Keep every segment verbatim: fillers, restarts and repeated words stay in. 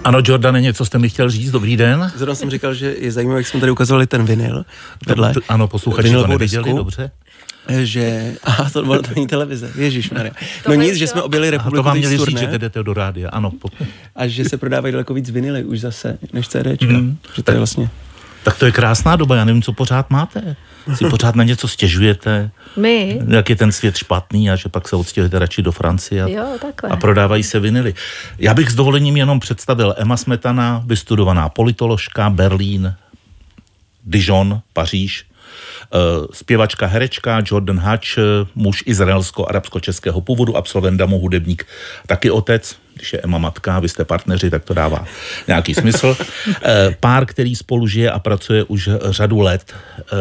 Ano, Jordane, něco jste mi chtěl říct, dobrý den. Zrovna jsem říkal, že je zajímavé, jak jsme tady ukazovali ten vinyl vedle. Ano, posluchači to neviděli, disku, dobře. Že, aha, to bylo to není televize, ježišmarja. No nic, že jsme objeli republiku. A to vám měli říct, že jdete do rádia, ano. A že se prodávají daleko víc vinily už zase, než CDčka. Mm, že to je vlastně... Tak to je krásná doba, já nevím, co pořád máte. Si pořád na něco stěžujete. My? Jak je ten svět špatný a že pak se odstěhujete radši do Francie a, jo, a prodávají se vinily. Já bych s dovolením jenom představil Emma Smetana, vystudovaná politoložka, Berlín, Dijon, Paříž, zpěvačka, herečka, Jordan Hatch, muž izraelsko-arabsko-českého původu, absolvent DAMu, hudebník, taky otec. Když je Emma matka, vy jste partneři, tak to dává nějaký smysl. Pár, který spolu žije a pracuje už řadu let.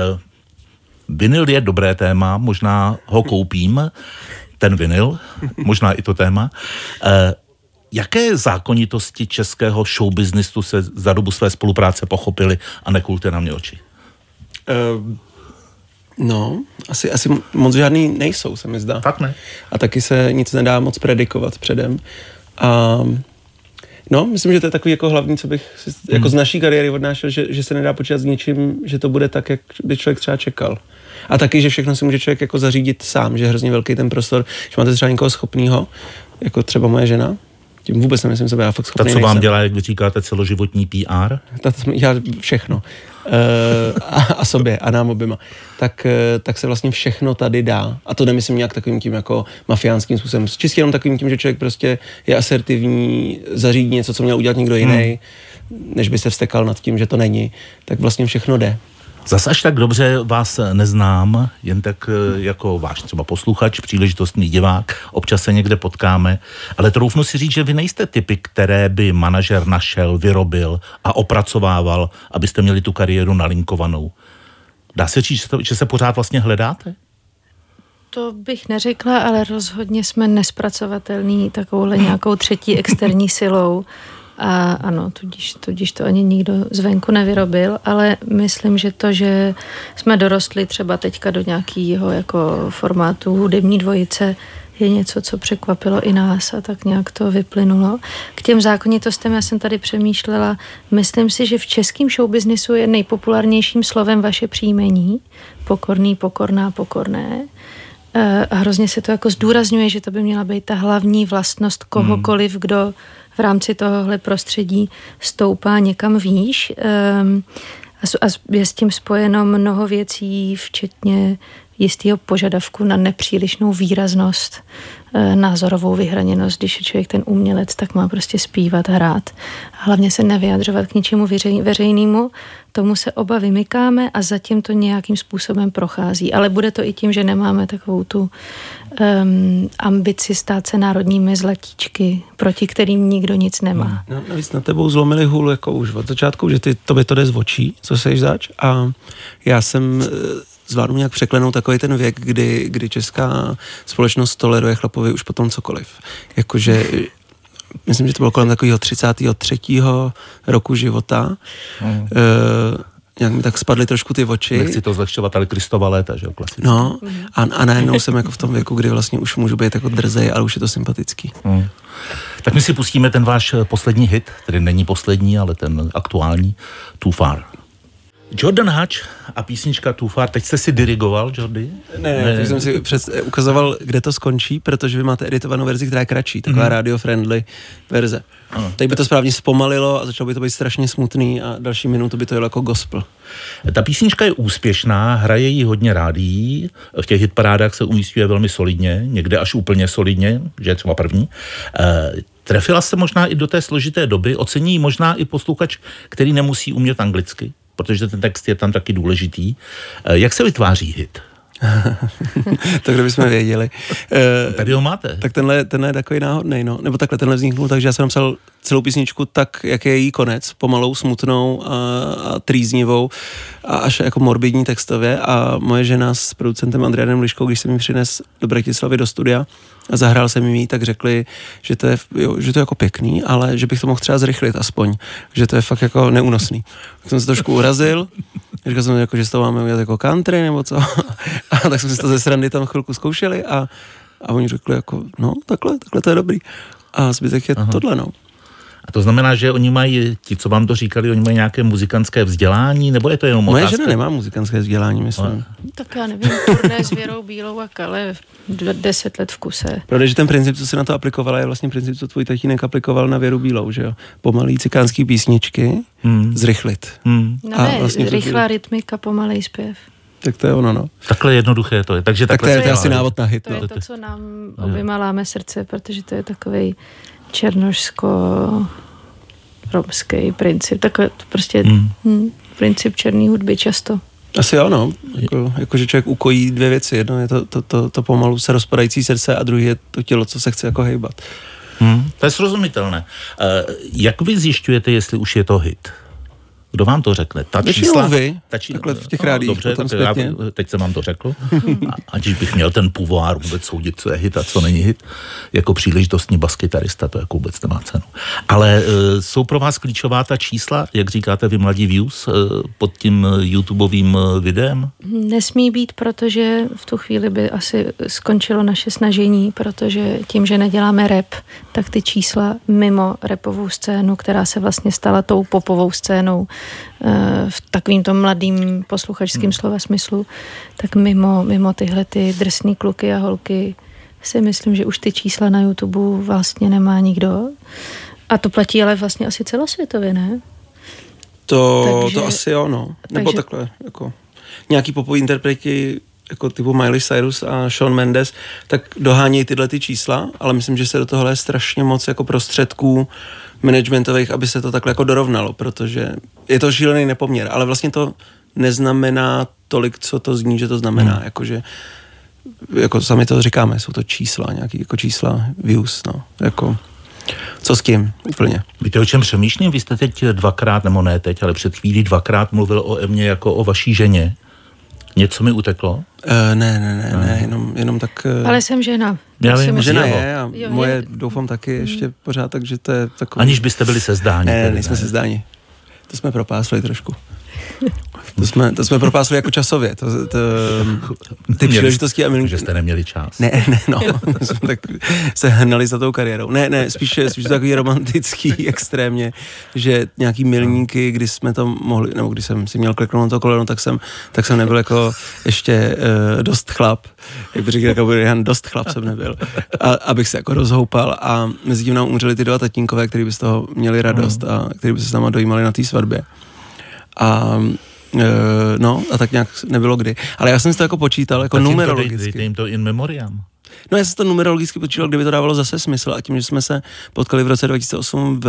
Vinyl je dobré téma, možná ho koupím, ten vinyl, možná i to téma. Jaké zákonitosti českého showbiznisu se za dobu své spolupráce pochopily a nekulte na mě oči? Uh... No, asi, asi moc žádný nejsou, se mi zdá. Fakt ne. A taky se nic nedá moc predikovat předem. A no, myslím, že to je takový jako hlavní, co bych si, hmm. jako z naší kariéry odnášel, že, že se nedá počítat s ničím, že to bude tak, jak by člověk třeba čekal. A taky, že všechno si může člověk jako zařídit sám, že je hrozně velký ten prostor, že máte třeba někoho schopného, jako třeba moje žena. Tím vůbec nemyslím sebe, já fakt schopný nejsem. Ta, co vám dělá, jak vy říkáte, celoživotní P R? Ta, to dělá všechno. Uh, a, a sobě, a nám oběma. Tak, uh, tak se vlastně všechno tady dá. A to nemyslím nějak takovým tím jako mafiánským způsobem. Čistě jenom takovým tím, že člověk prostě je asertivní, zařídí něco, co měl udělat někdo jiný, hmm. než by se vztekal nad tím, že to není. Tak vlastně všechno jde. Zas až tak dobře vás neznám, jen tak jako váš třeba posluchač, příležitostný divák, občas se někde potkáme, ale troufnu si říct, že vy nejste typy, které by manažer našel, vyrobil a opracovával, abyste měli tu kariéru nalinkovanou. Dá se říct, že se pořád vlastně hledáte? To bych neřekla, ale rozhodně jsme nespracovatelný takovouhle nějakou třetí externí silou. A ano, tudíž, tudíž to ani nikdo zvenku nevyrobil, ale myslím, že to, že jsme dorostli třeba teďka do nějakého jako formátu hudební dvojice, je něco, co překvapilo i nás a tak nějak to vyplynulo. K těm zákonitostem já jsem tady přemýšlela, myslím si, že v českém showbiznisu je nejpopulárnějším slovem vaše příjmení, pokorný, pokorná, pokorné. A hrozně se to jako zdůrazňuje, že to by měla být ta hlavní vlastnost kohokoliv, kdo v rámci tohohle prostředí stoupá někam výš. A je s tím spojeno mnoho věcí, včetně jistého požadavku na nepřílišnou výraznost, názorovou vyhraněnost. Když je člověk ten umělec, tak má prostě zpívat, hrát. A hlavně se nevyjadřovat k ničemu veřejnému. Tomu se oba vymykáme a zatím to nějakým způsobem prochází. Ale bude to i tím, že nemáme takovou tu um, ambici stát se národními zlatíčky, proti kterým nikdo nic nemá. No, navíc na tebou zlomili hůl jako už od začátku, že ty, tobě to jde z očí, co seš zač. A já jsem zvládnu nějak překlenout takový ten věk, kdy, kdy česká společnost toleruje chlapovi už potom cokoliv. Jakože myslím, že to bylo kolem takového třicátého třetího roku života. Mm. E, nějak mi tak spadly trošku ty oči. Nechci to zlehčovat, ale Kristova léta, že jo, klasicky. No, a, a najednou jsem jako v tom věku, kdy vlastně už můžu být jako drzej, ale už je to sympatický. Mm. Tak my si pustíme ten váš poslední hit, který není poslední, ale ten aktuální, Too Far. Jordan Hatch a písnička Too Far. Teď jste si dirigoval, Jordy? Ne, ne, ne. jsem si před, ukazoval, kde to skončí, protože vy máte editovanou verzi, která je kratší, taková mm-hmm. radio-friendly verze. Ano. Teď by to správně zpomalilo a začalo by to být strašně smutný a další minutu by to jelo jako gospel. Ta písnička je úspěšná, hraje jí hodně rádií, v těch hitparádách se umístuje velmi solidně, někde až úplně solidně, že je třeba první. E, trefila se možná i do té složité doby, ocení možná i posluchač, který nemusí umět anglicky, protože ten text je tam taky důležitý. Jak se vytváří hit? To kdo bychom věděli. Tady ho máte. Tak tenhle, tenhle je takový náhodnej, no. Nebo takhle, tenhle vzniknul, takže já jsem napsal celou písničku tak, jak je její konec, pomalou, smutnou a, a trýznivou a až jako morbidní textově a moje žena s producentem Andrianem Liškou, když jsem mi přines do Bratislavy do studia a zahrál jsem jim jí, tak řekli, že to je, jo, že to je jako pěkný, ale že bych to mohl třeba zrychlit aspoň, že to je fakt jako neúnosný. Tak jsem se trošku urazil, říkal jsem, jako, že z toho máme udělat jako country nebo co, a tak jsme si to ze srandy tam chvilku zkoušeli a, a oni řekli jako, no takhle, takhle to je dobrý. A zbytek je Aha. tohle, no. A to znamená, že oni mají, ti, co vám to říkali, oni mají nějaké muzikantské vzdělání, nebo je to jenom otázka? Moje žena nemá muzikantské vzdělání, myslím. Ale... Tak já nevím, turné s Věrou Bílou a Kale deset let v kuse. Protože ten princip, co se na to aplikovala, je vlastně princip, co tvůj tatínek aplikoval na Věru Bílou, že jo? Pomalý cikánský písničky, hmm. zrychlit. Hmm. No a ne, vlastně rychlá to... rytmika, pomalej zpěv. Tak to je ono, no. Takhle jednoduché to je. Takže tak to je, to je asi návod na hit. To no. je to, co nám oběma láme srdce, protože to je takovej černošsko-romský princip. Takové to prostě hmm. hm, princip černý hudby často. Asi jo, no. Jako, jako, že člověk ukojí dvě věci. Jedno je to, to, to, to pomalu se rozpadající srdce a druhý je to tělo, co se chce jako hejbat. Hmm, to je srozumitelné. Uh, jak vy zjišťujete, jestli už je to hit? Kdo vám to řekne? Ta čísla? Vy, ta či... takhle v těch rádiích. Dobře, tak já, teď jsem vám to řekl. A, aniž bych měl ten pouvoir vůbec soudit, co je hit a co není hit. Jako příležitostní baskytarista, to jako vůbec nemá cenu. Ale uh, jsou pro vás klíčová ta čísla, jak říkáte vy mladí views, uh, pod tím YouTubeovým uh, videem? Nesmí být, protože v tu chvíli by asi skončilo naše snažení, protože tím, že neděláme rap, tak ty čísla mimo rapovou scénu, která se vlastně stala tou popovou scénou, v takovým tom mladým posluchačským hmm. slova smyslu, tak mimo, mimo tyhle ty drsný kluky a holky si myslím, že už ty čísla na YouTube vlastně nemá nikdo. A to platí ale vlastně asi celosvětově, ne? To, takže, to asi jo, no. Nebo takže, takhle, jako nějaký popový interpreti jako typu Miley Cyrus a Shawn Mendes, tak dohánějí tyhle ty čísla, ale myslím, že se do tohle je strašně moc jako prostředků managementových, aby se to takhle jako dorovnalo, protože je to šílený nepoměr, ale vlastně to neznamená tolik, co to zní, že to znamená, hmm. jakože jako sami to říkáme, jsou to čísla, nějaký jako čísla views, no, jako co s tím, úplně. Víte, o čem přemýšlím? Vy jste teď dvakrát, nebo ne teď, ale před chvílí dvakrát mluvil o Emě jako o vaší ženě. Něco mi uteklo? Uh, ne, ne, ne, ne, jenom, jenom tak... Uh... Ale jsem žena. Já vím, žena je a jo, moje je... doufám taky ještě hmm. pořád, takže to je takový... Aniž byste byli sezdáni. Ne, ne, nejsme sezdáni. To jsme propásli trošku. To jsme, to jsme propásli jako časově. To, to, ty příležitosti a milí... Že jste neměli čas. Ne, ne, no. Jsme tak se hnali za tou kariérou. Ne, ne, spíš, spíš to takový romantický extrémně, že nějaký milníky, kdy jsme to mohli, nebo když jsem si měl kleknout na to koleno, tak jsem, tak jsem nebyl jako ještě uh, dost chlap. Jak by říkal, jako Jan, dost chlap jsem nebyl. A, abych se jako rozhoupal a mezi tím nám umřeli ty dva tatínkové, kteří by z toho měli radost a kteří by se s náma dojímali na té svatbě. A no, a tak nějak nebylo kdy. Ale já jsem si to jako počítal, jako tak numerologicky. Dejte jim to in memoriam. No já jsem to numerologicky počítal, kdyby to dávalo zase smysl a tím, že jsme se potkali v roce dva tisíce osm v,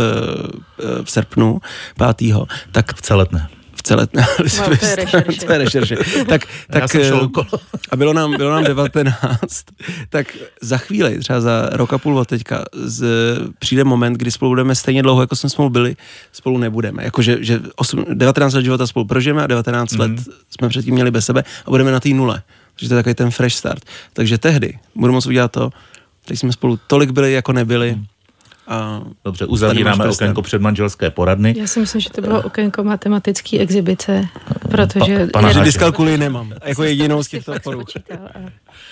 v srpnu pátého tak v Celetné. V Celetné. No, to je rešerše. To je rešerše. Tak, tak, a bylo nám, bylo nám devatenáct, tak za chvíli, třeba za rok a půl od teďka, z, přijde moment, kdy spolu budeme stejně dlouho, jako jsme spolu byli, spolu nebudeme. Jakože že osm, devatenáct let života spolu prožijeme a devatenáct mm. let jsme předtím měli bez sebe a budeme na té nule. Takže to je takový ten fresh start. Takže tehdy budu moct udělat to, teď jsme spolu tolik byli, jako nebyli. Mm. A dobře, uzavíráme okénko předmanželské poradny. Já si myslím, že to bylo okénko matematický exibice, protože... Pa, pana dyskalkulii nemám, jako jedinou z těchto poruch. Uh,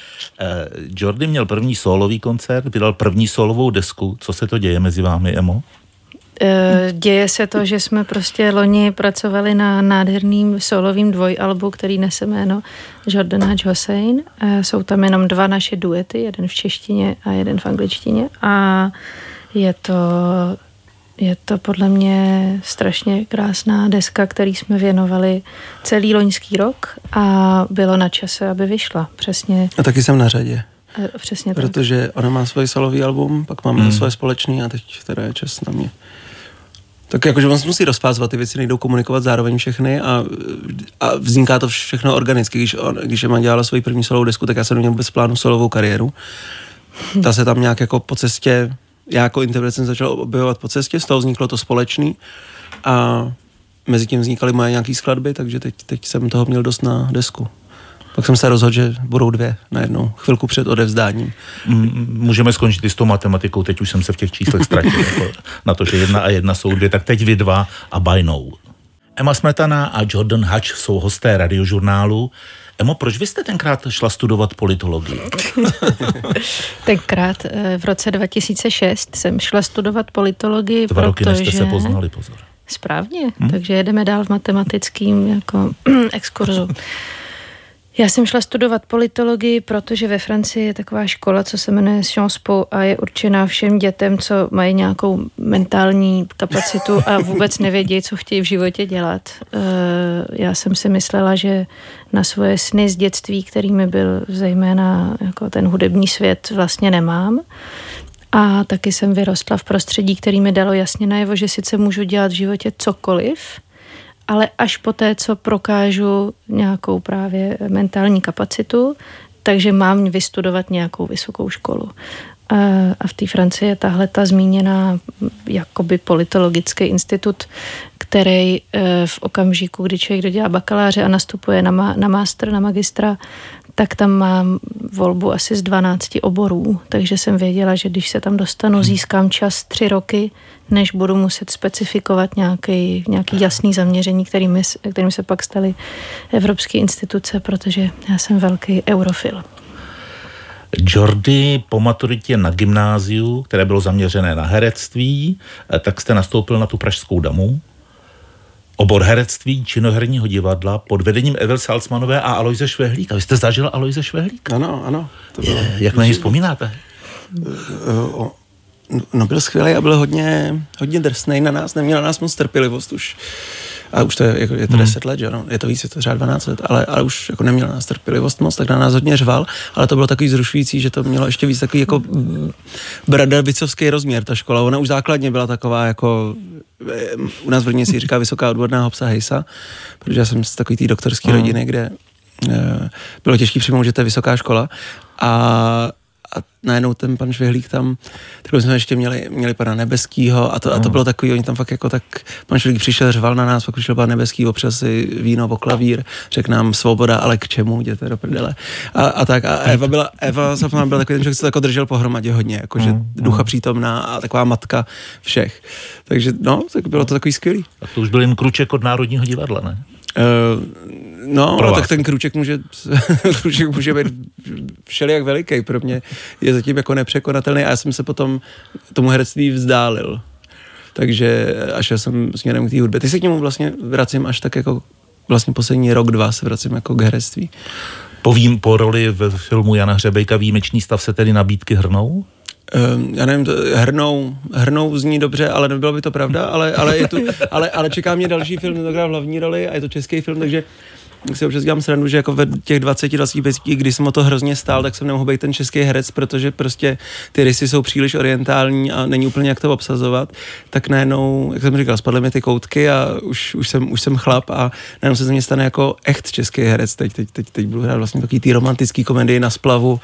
Jordy měl první sólový koncert, vydal první sólovou desku. Co se to děje mezi vámi, Emo? Děje se to, že jsme prostě loni pracovali na nádherným solovým dvojalbu, který nese jméno Jordan Haj Hossein. Jsou tam jenom dva naše duety, jeden v češtině a jeden v angličtině a je to, je to podle mě strašně krásná deska, který jsme věnovali celý loňský rok a bylo na čase, aby vyšla. Přesně. A taky jsem na řadě. Přesně tak. Protože ona má svůj solový album, pak máme hmm. svoje společný a teď teda je čas na mě. Tak jakože on se musí rozpázvat, ty věci nejdou komunikovat zároveň všechny a, a vzniká to všechno organicky. Když, on, když Emma dělala svoji první solovou desku, tak já jsem neměl vůbec plánu solovou kariéru. Ta se tam nějak jako po cestě, já jako interpret jsem začal objevovat po cestě, z toho vzniklo to společný a mezi tím vznikaly moje nějaký skladby, takže teď, teď jsem toho měl dost na desku. Pak jsem se rozhodl, že budou dvě najednou, chvilku před odevzdáním. Můžeme skončit i s tou matematikou, teď už jsem se v těch číslech ztratil. Jako na to, že jedna a jedna jsou dvě, tak teď vy dva a bajnou. Emma Smetana a Jordan Haj jsou hosté Radiožurnálu. Emo, proč vy jste tenkrát šla studovat politologii? Tenkrát v roce dva tisíce šest jsem šla studovat politologii, Dva roky, než protože... jste se poznali, pozor. Správně, Hmm. takže jedeme dál v matematickém jako exkurzu. Já jsem šla studovat politologii, protože ve Francii je taková škola, co se jmenuje Sciences Po a je určená všem dětem, co mají nějakou mentální kapacitu a vůbec nevědí, co chtějí v životě dělat. Já jsem si myslela, že na svoje sny z dětství, kterými byl zejména jako ten hudební svět, vlastně nemám. A taky jsem vyrostla v prostředí, který mi dalo jasně najevo, že sice můžu dělat v životě cokoliv, ale až po té, co prokážu nějakou právě mentální kapacitu, takže mám vystudovat nějakou vysokou školu. A v té Francii je tahle ta zmíněná jakoby politologický institut, který v okamžiku, kdy člověk dodělá bakaláře a nastupuje na, ma- na master, na magistra, tak tam mám volbu asi z dvanácti oborů, takže jsem věděla, že když se tam dostanu, získám čas tři roky, než budu muset specifikovat nějaký, nějaký jasný zaměření, kterými, kterým se pak staly evropské instituce, protože já jsem velký eurofil. Jordi, po maturitě na gymnáziu, které bylo zaměřené na herectví, tak jste nastoupil na tu Pražskou damu. Obor herectví činoherního divadla pod vedením Evy Salzmanové a Aloise Švehlíka. Vy jste zažil Aloise Švehlíka? Ano, ano. To bylo, Je, jak na něj vzpomínáte? No byl skvělý a byl hodně, hodně drsnej na nás, neměl na nás moc trpělivost už. A už to je, jako, je to deset let, že no? Je to víc, je to třeba dvanáct let, ale, ale už jako neměl na nás trpělivost moc, tak na nás hodně řval, ale to bylo takový zrušující, že to mělo ještě víc takový jako bradavicovský rozměr, ta škola. Ona už základně byla taková jako, u nás v Brně si říká vysoká odborná Hobsa Hejsa, protože já jsem z takový té doktorské hmm. rodiny, kde e, bylo těžké přijmout, že to je vysoká škola a a najednou ten pan Švihlík tam, takhle jsme ještě měli, měli pana Nebeskýho a to, a to bylo takový, oni tam fakt jako tak, pan Švihlík přišel, řval na nás, pak přišel pan Nebeský, opřel si víno o klavír, řekl nám svoboda, ale k čemu, jděte do prdele. A, a tak, a Eva byla, Eva Salzmanová byla takový ten člověk, co to jako držel pohromadě hodně, jakože ducha přítomná a taková matka všech. Takže no, tak bylo to takový skvělý. A to už byl jen kruček od Národního divadla, ne? Uh, no, tak ten kruček může, kruček může být všelijak veliký. Pro mě je zatím jako nepřekonatelný a já jsem se potom tomu herectví vzdálil. Takže až šel jsem směrem k té hudbě. Teď se k němu vlastně vracím až tak jako vlastně poslední rok, dva se vracím jako k herectví. Povím, po roli v filmu Jana Hřebejka Výjimečný stav se tedy nabídky hrnou? Um, já nevím, to, hrnou, hrnou zní dobře, ale nebylo by to pravda, ale, ale, je tu, ale, ale čeká mě další film, kde to hrál v hlavní roli a je to český film, takže si občas dělám srandu, že jako ve těch dvaceti dvaceti pěti, když jsem o to hrozně stál, tak jsem nemohl být ten český herec, protože prostě ty rysy jsou příliš orientální a není úplně jak to obsazovat, tak najednou, jak jsem říkal, spadly mi ty koutky a už, už, jsem, už jsem chlap a najednou se ze mě stane jako echt český herec. Teď, teď, teď, teď budu hrát vlastně takový ty romantický komedii Na splavu.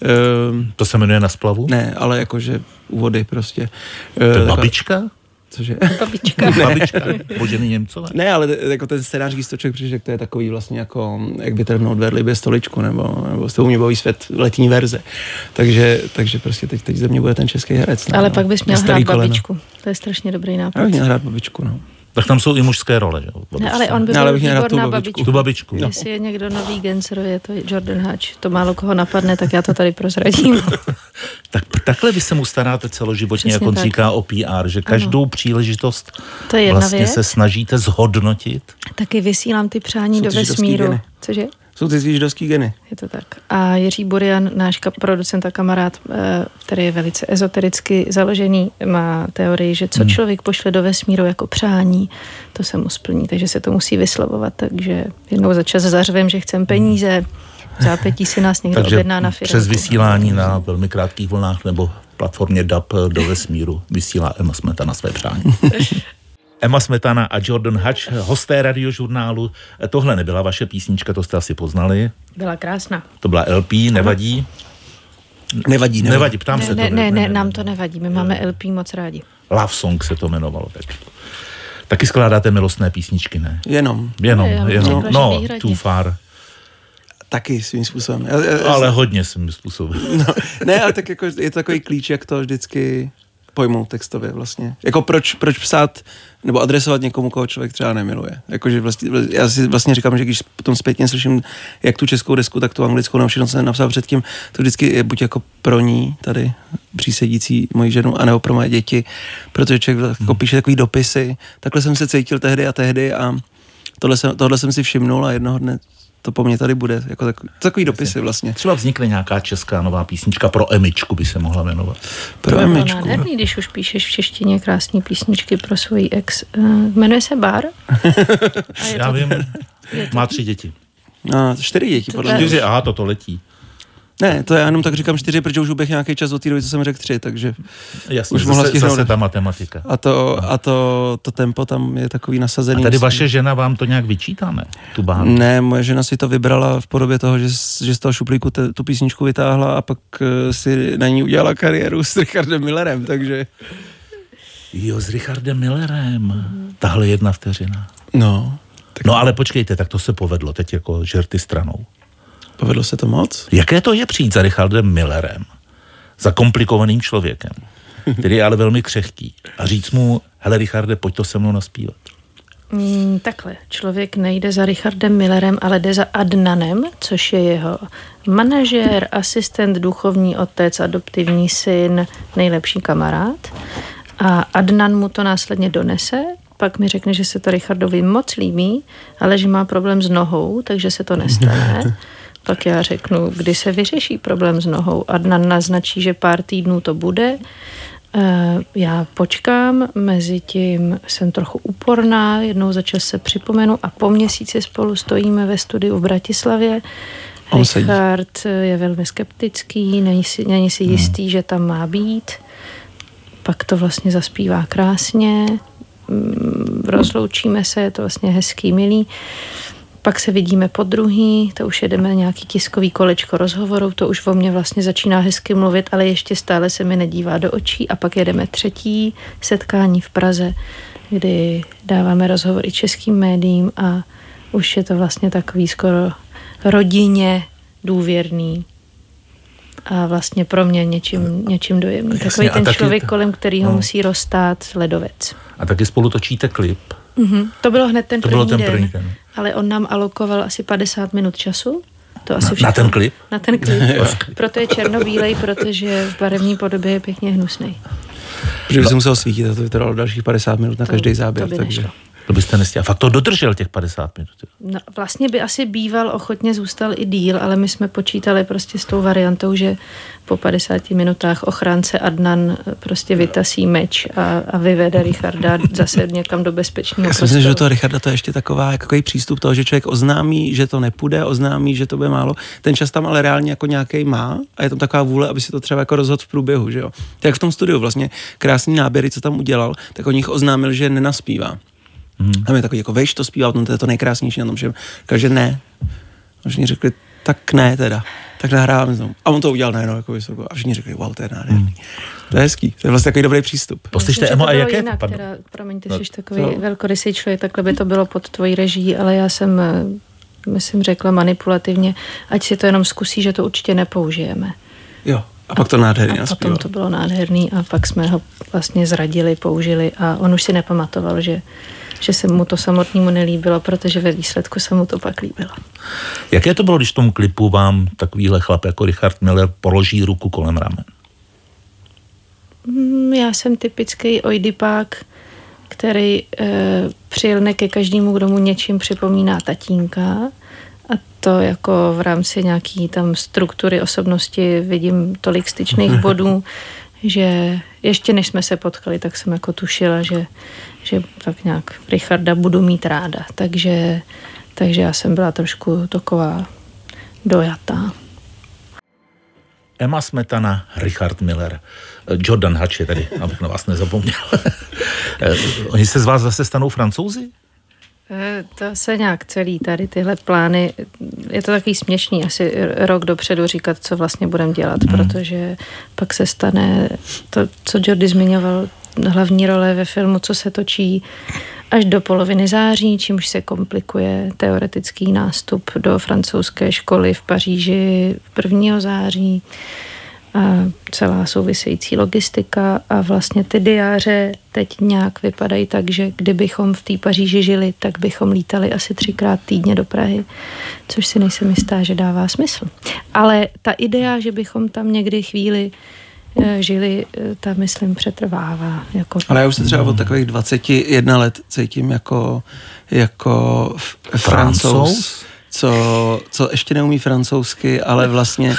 Um, to se jmenuje Na splavu? Ne, ale jakože úvody prostě. To je babička? Cože? Babička. Babička, Boženy Němcové. Ne, ale jako ten scénář stoček přišel, to je takový vlastně jako, jak by trvnou dvě libě stoličku, nebo, nebo s tou mě baví svět letní verze. Takže, takže prostě teď, teď ze mě bude ten český herec. Ne, ale no. pak bys měl Starý hrát koleno. babičku. To je strašně dobrý nápad. Já bych měl hrát babičku, no. Tak tam jsou i mužské role, že jo? Ne, ale on by Ne, ale byl bych měl hrát tu výborná babičku. babičku. Tu babičku. No. Jestli je někdo nový Gencer, je to Jordan Hatch. To málo koho napadne, tak já to tady prozradím. Tak takhle vy se mu staráte celoživotně, Přesně jak on tak. říká o P R, že každou ano. příležitost to je jedna vlastně věc. se snažíte zhodnotit. Taky vysílám ty přání Jsou do ty židovský vesmíru. geny. Cože? Jsou ty židovský geny. Je to tak. A Jiří Burian, náš ka- producent a kamarád, který je velice ezotericky založený, má teorii, že co člověk pošle do vesmíru jako přání, to se mu splní, takže se to musí vyslovovat, takže jednou za čas zařvem, že chcem peníze, v zápětí si nás někdo Takže objedná na firmu. přes vysílání na velmi krátkých vlnách nebo platformě D A B do vesmíru vysílá Emma Smetana své přání. Emma Smetana a Jordan Hatch, hosté radiožurnálu. Tohle nebyla vaše písnička, to jste asi poznali. Byla krásná. To byla L P, nevadí? Nevadí, nevadí. Nevadí, ptám Ne, se ne, to. ne, ne, nám to nevadí, my máme L P moc rádi. Love Song se to jmenovalo. Tak. Taky skládáte milostné písničky, ne? Jenom. Jenom, Já bych jenom. řekla, že No, výhradně. Too Far. Taky svým způsobem. Já, já, Ale hodně svým způsobem. No, ne, ale tak jako je to takový klíč, jak to vždycky pojmout textově vlastně. Jako proč, proč psát nebo adresovat někomu, koho člověk třeba nemiluje. Jakože vlastně, já si vlastně říkám, že když potom zpětně slyším jak tu českou desku, tak tu anglickou, nebo všechno, co jsem napsal předtím, to vždycky je buď jako pro ní, tady přísedící moji ženu, anebo pro moje děti, protože člověk hmm. jako píše takový dopisy. Takhle jsem se cítil tehdy a tehdy a tohle jsem, tohle jsem si všimnul a jednoho dne to po mně tady bude, jako takový, takový dopisy vlastně. Třeba vznikne nějaká česká nová písnička pro Emičku, by se mohla jmenovat. Pro to Emičku. To nádherný, když už píšeš v češtině krásné písničky pro svůj ex. Uh, jmenuje se Bar. Já to, vím, má tři děti. No, čtyři děti, podle mě. Čtyři, aha, toto letí. Ne, to já jenom tak říkám čtyři, protože už uběh nějaký čas od té doby, co jsem řekl tři, takže jasně, už mohla zase, zase ta matematika. A to, a to, to tempo tam je takový nasazený. A tady myslím. vaše žena vám to nějak vyčítá, ne? Tu bánu. Ne, moje žena si to vybrala v podobě toho, že, že z toho šuplíku te, tu písničku vytáhla a pak uh, si na ní udělala kariéru s Richardem Millerem, takže... Jo, s Richardem Millerem. Tahle jedna vteřina. No. Tak... No ale počkejte, tak to se povedlo, teď jako žerty stranou. Povedlo se to moc? Jaké to je přijít za Richardem Millerem? Za komplikovaným člověkem, který je ale velmi křehký. A říct mu, hele Richarde, pojď to se mnou naspívat. Mm, takhle, člověk nejde za Richardem Millerem, ale jde za Adnanem, což je jeho manažér, asistent, duchovní otec, adoptivní syn, nejlepší kamarád. A Adnan mu to následně donese, pak mi řekne, že se to Richardovi moc líbí, ale že má problém s nohou, takže se to nestane. Pak já řeknu, kdy se vyřeší problém s nohou. Adnan naznačí, že pár týdnů to bude. Já počkám, mezi tím jsem trochu úporná, jednou za čas se připomenu a po měsíci spolu stojíme ve studiu v Bratislavě. Richard je velmi skeptický, není si, není si jistý, že tam má být. Pak to vlastně zaspívá krásně, rozloučíme se, je to vlastně hezký, milý. Pak se vidíme po druhý, to už jedeme nějaký tiskový kolečko rozhovorů, to už o mě vlastně začíná hezky mluvit, ale ještě stále se mi nedívá do očí a pak jedeme třetí setkání v Praze, kdy dáváme rozhovory českým médiím a už je to vlastně takový skoro rodině důvěrný a vlastně pro mě něčím, něčím dojemný. Jasně, takový ten taky, člověk, kolem kterýho no. musí roztát ledovec. A taky spolu točíte klip. Mm-hmm. To bylo hned ten to první, ten první den, den. Ale on nám alokoval asi padesát minut času. To asi na, na ten klip? Na ten klip. Proto je černobílej, protože v barevné podobě je pěkně hnusnej. Protože by se musel svítit a to by trvalo dalších padesát minut na to, každý záběr. To by takže... nešlo. To byste nestěl. Fakt to dodržel těch padesát minut. No, vlastně by asi býval ochotně zůstal i díl, ale my jsme počítali prostě s tou variantou, že po padesáti minutách ochránce Adnan prostě vytasí meč a, a vyvede Richarda zase někam do bezpečného prostoru. Já si myslím, že to Richarda to je ještě taková, takový přístup toho, že člověk oznámí, že to nepůjde, oznámí, že to bude málo. Ten čas tam ale reálně jako nějaký má a je tam taková vůle, aby si to třeba jako rozhodl v průběhu, že jo. Tak v tom studiu vlastně krásný náběry, co tam udělal, tak o nich oznámil, že nenaspívá. Hmm. A my takový jako vejš to zpívá, to je to nejkrásnější na tom všem. Takže ne. A všichni řekli, tak ne teda. Tak nahráváme znovu. A on to udělal najednou jako vysoko. A všichni řekli, wow, to je nádherný. Hmm. To je hezký. To je vlastně takový dobrý přístup. Poslyšte, Emo, a jaké? Jinak, teda, promiň, ty jsi takový no. velkorysý člověk, takhle by to bylo pod tvojí režií, ale já jsem, myslím, řekla manipulativně, ať si to jenom zkusí, že to určitě nepoužijeme. Jo. A pak to nádherný naspíval. A potom to bylo nádherný a pak jsme ho vlastně zradili, použili a on už si nepamatoval, že že se mu to samotnému nelíbilo, protože ve výsledku se mu to pak líbilo. Jaké to bylo, když v tom klipu vám takovýhle chlap jako Richard Miller položí ruku kolem ramen? Já jsem typický ojdipák, který e, přilne ke každému, kdo mu něčím připomíná tatínka. A to jako v rámci nějaký tam struktury osobnosti vidím tolik styčných bodů, že ještě než jsme se potkali, tak jsem jako tušila, že, že tak nějak Richarda budu mít ráda. Takže, takže já jsem byla trošku taková dojatá. Emma Smetana, Richard Miller, Jordan Hatch je tady, abych na vás nezapomněl. Oni se z vás zase stanou Francouzi? To se nějak celý tady tyhle plány, je to takový směšný asi rok dopředu říkat, co vlastně budeme dělat, mm. protože pak se stane to, co Jordy zmiňoval, hlavní role ve filmu, co se točí až do poloviny září, čímž se komplikuje teoretický nástup do francouzské školy v Paříži prvního září. a celá související logistika a vlastně ty diáře teď nějak vypadají tak, že kdybychom v té Paříži žili, tak bychom lítali asi třikrát týdně do Prahy, což si nejsem jistá, že dává smysl. Ale ta idea, že bychom tam někdy chvíli žili, ta myslím přetrvává. Jako... Ale já už se třeba od takových dvacet jedna let cítím jako, jako Francouz, co, co ještě neumí francouzsky, ale vlastně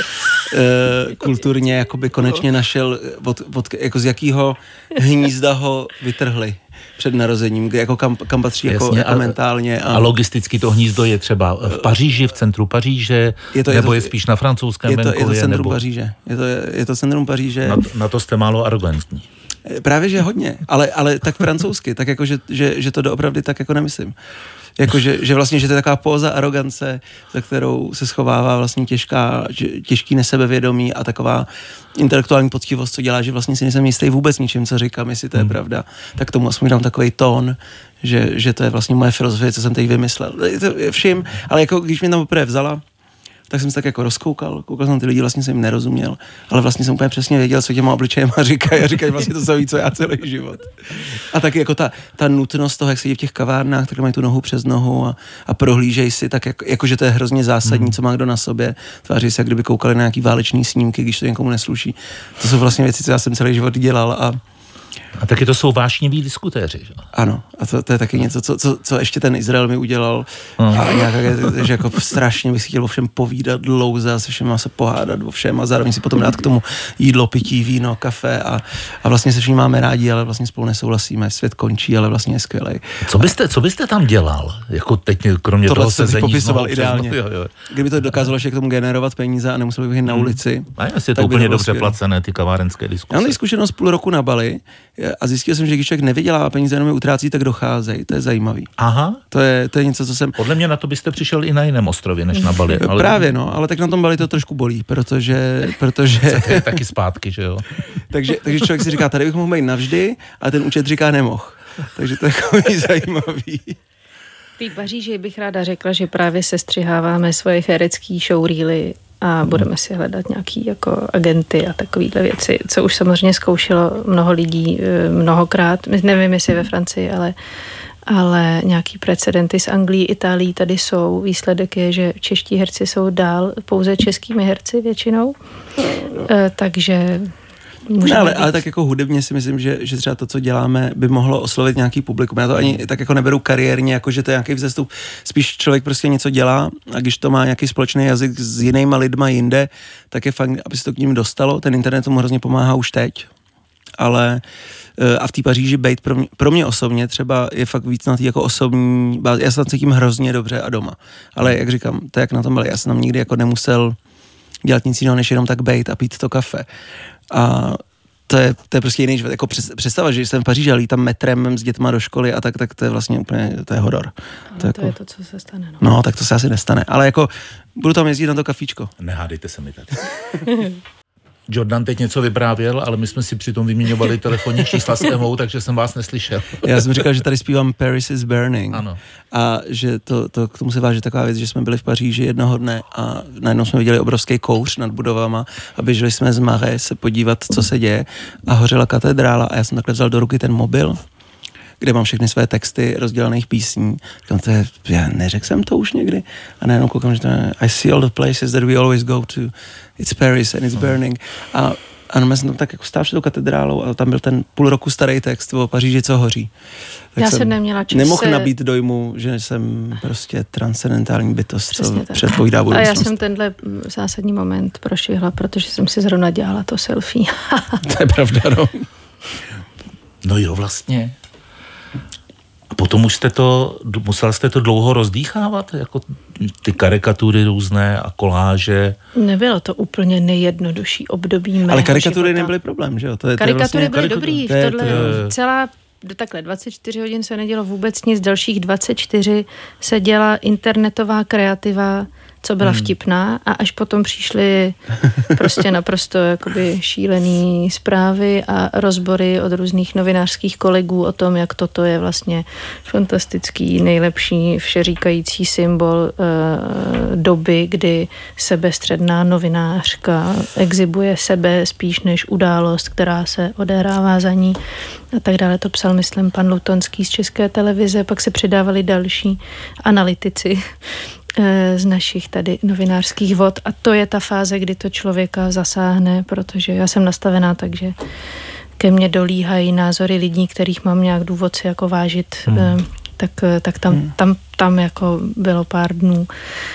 e, kulturně jakoby konečně našel, od, od, jako z jakého hnízda ho vytrhli před narozením, jako kam, kam patří jako, Jasně, jako a, mentálně. A, a logisticky to hnízdo je třeba v Paříži, v centru Paříže, je to, je nebo to, je spíš na francouzském je to, venkově? Je to centrum nebo... Paříže. Je to, je to centrum Paříže. Na to, na to jste málo arrogantní. Právě, že hodně, ale, ale tak francouzsky, tak jako, že, že, že to doopravdy tak jako nemyslím. Jako, že, že vlastně, že to je taková póza arogance, za kterou se schovává vlastně těžká, těžký nesebevědomí a taková intelektuální poctivost, co dělá, že vlastně si nejsem jistý vůbec ničím, co říkám, jestli to je hmm. pravda. Tak tomu aspoň dám takovej tón, že, že to je vlastně moje filozofie, co jsem teď vymyslel. Je to všim, ale jako když mě tam poprvé vzala, tak jsem se tak jako rozkoukal, koukal jsem na ty lidi, vlastně jsem jim nerozuměl, ale vlastně jsem úplně přesně věděl, co těma obličejema říkají a říkají vlastně to samé, co já celý život. A taky jako ta, ta nutnost toho, jak sedí v těch kavárnách, tak mají tu nohu přes nohu a, a prohlížej si, tak jako, jako, že to je hrozně zásadní, hmm. co má kdo na sobě. Tváří se, jak kdyby koukali na nějaký váleční snímky, když to někomu nesluší. To jsou vlastně věci, co já jsem celý život dělal a A taky to jsou vášniví diskutéři, že? Ano, a to, to je taky něco, co, co, co ještě ten Izrael mi udělal. Uh. A nějak, že jako strašně bych si chtěl o všem povídat dlouze a se všema se pohádat o všem a zároveň si potom dát k tomu jídlo, pití, víno, kafe a, a vlastně se vším máme rádi, ale vlastně spolu nesouhlasíme. Svět končí, ale vlastně je skvělej. Co byste, co byste tam dělal? Jako teď kromě Tohle toho sezení popisoval ideálně. Jo, jo. Kdyby to dokázalo ještě k tomu generovat peníze a nemusel bych jít na ulici. A je to úplně dobře placené, ty kavárenské diskuse. Já mám zkušenost půl roku na Bali a zjistil jsem, že když člověk nevydělá peníze, jenom je utrácí, tak docházejí. To je zajímavý. Aha. To je, to je něco, co jsem... Podle mě na to byste přišel i na jiném ostrově, než na Bali. Ale... Právě, no, ale tak na tom Bali to trošku bolí, protože... protože... je taky zpátky, že jo? takže, takže člověk si říká, tady bych mohl být navždy, a ten účet říká nemohl. Takže to je takový zajímavý. V té Paříži bych ráda řekla, že právě sestřiháváme svoje herecký showreely a budeme si hledat nějaký jako agenty a takovýhle věci, co už samozřejmě zkoušelo mnoho lidí mnohokrát. Nevím, jestli ve Francii, ale, ale nějaký precedenty z Anglii, Itálií tady jsou. Výsledek je, že čeští herci jsou dál pouze českými herci většinou. E, takže... Ne, ale, ale tak jako hudebně si myslím, že, že třeba to, co děláme, by mohlo oslovit nějaký publikum. Já to ani tak jako neberu kariérně, jako že to je nějaký vzestup. Spíš člověk prostě něco dělá a když to má nějaký společný jazyk s jinýma lidma jinde, tak je fakt, aby se to k ním dostalo. Ten internet tomu hrozně pomáhá už teď. Ale a v té Paříži bejt pro mě, pro mě osobně třeba je fakt víc na té jako osobní bázi. Já se tam cítím hrozně dobře a doma. Ale jak říkám, to jak na tom byl, já jsem tam nikdy jako nemusel dělat nic jiného, než jenom tak bejt a pít to kafe. A to je, to je prostě jiný život. Jako představa, že jsem v Paříži a lítám metrem s dětma do školy a tak, tak to je vlastně úplně, to je horor. No, to, je, to jako, je to, co se stane. No. no, tak to se asi nestane. Ale jako budu tam jezdit na to kafíčko. Nehádejte se mi tady. Jordan teď něco vyprávěl, ale my jsme si přitom vyměňovali telefonní čísla s Emou, takže jsem vás neslyšel. Já jsem říkal, že tady zpívám Paris is Burning. Ano. A že to, to k tomu se váže taková věc, že jsme byli v Paříži jednoho dne a najednou jsme viděli obrovský kouř nad budovama a běželi jsme z Marais se podívat, co se děje a hořela katedrála a já jsem takhle vzal do ruky ten mobil, kde mám všechny své texty rozdělaných písní. Říkám, to je, já neřekl jsem to už někdy. A najednou koukám, že to je I see all the places that we always go to. It's Paris and it's burning. A ano, já jsem tam tak jako stál před tou katedrálou a tam byl ten půl roku starý text o Paříži, co hoří. Tak já jsem neměla čas. Nemohl se... nabít dojmu, že jsem prostě transcendentální bytost, co předpovídá budoucnost. A já budoucnost. jsem tenhle zásadní moment prošvihla, protože jsem si zrovna dělala to selfie. To je pravda, no. No jo, vlastně. A potom už jste to, musel jste to dlouho rozdýchávat, jako ty karikatury různé a koláže. Nebylo to úplně nejjednodušší období mého Ale karikatury života. nebyly problém, že jo? To je, karikatury to je vlastně, byly karikatury. dobrý, to je, tohle to je, celá, takhle dvacet čtyři hodin se nedělo vůbec nic, dalších dvacet čtyři se dělá internetová kreativa, co byla vtipná a až potom přišly prostě naprosto jakoby šílený zprávy a rozbory od různých novinářských kolegů o tom, jak toto je vlastně fantastický, nejlepší, všeříkající symbol uh, doby, kdy sebestředná novinářka exhibuje sebe spíš než událost, která se odehrává za ní a tak dále. To psal, myslím, pan Lutonský z České televize, pak se přidávali další analytici z našich tady novinářských vod a to je ta fáze, kdy to člověka zasáhne, protože já jsem nastavená tak, že ke mně dolíhají názory lidí, kterých mám nějak důvod si jako vážit, hmm. tak, tak tam, hmm. tam, tam jako bylo pár dnů,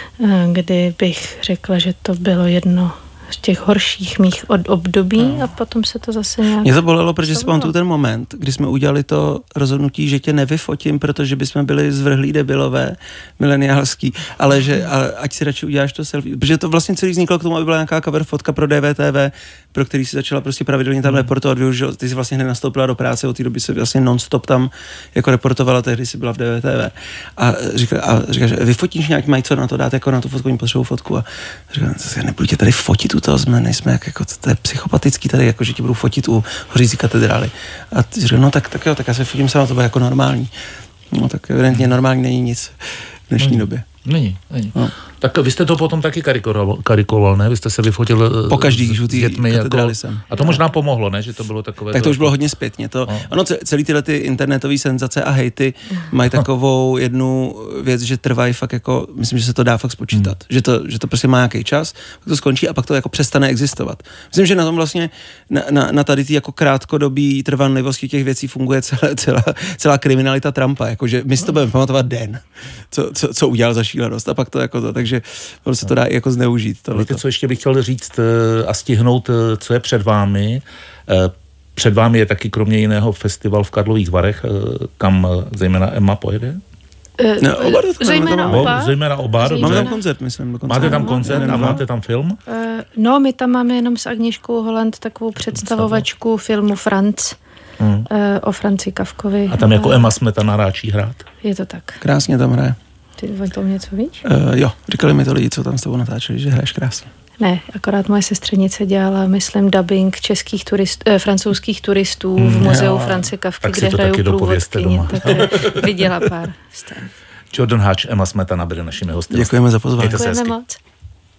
kdy bych řekla, že to bylo jedno z těch horších mých od období no. a potom se to zase nějak... Mě to bolelo, protože si pamatuju ten moment, kdy jsme udělali to rozhodnutí, že tě nevyfotím, protože bychom byli zvrhlí debilové, mileniálský, ale že a, ať si radši uděláš to selfie, protože to vlastně celý vzniklo k tomu, aby byla nějaká cover fotka pro D V T V, pro který si začala prostě pravidelně tam reportovat, využil, ty jsi vlastně hned nastoupila do práce, od té doby se vlastně non-stop tam jako reportovala, tehdy si byla v D V T V a říká, a říká že vyfotíš nějak, mají co na to dát, jako na tu fotku, oni potřebují fotku a říká, nebudu tě tady fotit u toho, jsme, nejsme jak, jako, to je psychopatický tady, jako, že ti budu fotit u hořící katedrály. A ty říká, no tak, tak jo, tak já se fotím sama, to bude jako normální. No tak evidentně normální není nic v dnešní není, době. Není, není. No. Tak vy jste to potom taky karikoval, karikoval ne? Vy jste se vyfotil po každý s dětmi jako, jsem. A to možná pomohlo, ne? Že to bylo takové... Tak to, to už bylo hodně zpětně. To, no. Ono, celý tyhle ty internetové senzace a hejty mají takovou jednu věc, že trvají fakt jako, myslím, že se to dá fakt spočítat. Hmm. Že, to, že to prostě má nějaký čas, pak to skončí a pak to jako přestane existovat. Myslím, že na tom vlastně, na, na, na tady ty jako krátkodobí trvanlivosti těch věcí funguje celá, celá, celá kriminalita Trumpa. Jakože my si to budeme pamatovat den, co, co, co udělal za šílenost a pak to jako to, takže ono se to dá jako zneužít. Víte, co ještě bych chtěl říct a stihnout, co je před vámi. Před vámi je taky kromě jiného festival v Karlových Varech, kam zejména Emma pojede. No, oba to zejména oba. Zejména oba. Máme tam koncert, myslím. Dokonce. Máte tam koncert a máte tam film? No, my tam máme jenom s Agněškou Holland takovou představovačku filmu Franc. Hmm. O Franci Kafkovi. A tam jako Emma Smetana ráčí hrát. Je to tak. Krásně tam hraje. Ty o tom něco víš? Uh, jo, říkali mi to lidi, co tam s tebou natáčeli, že hraješ krásně. Ne, akorát moje sestřenice dělala, myslím, dubbing českých turist, eh, francouzských turistů v muzeu ja, France Kafky, kde hrajou průvodkyně. Tak viděla pár scén. Jordan Hatch, Emma Smetana byli našimi hosty. Děkujeme za pozvání. Děkujeme moc.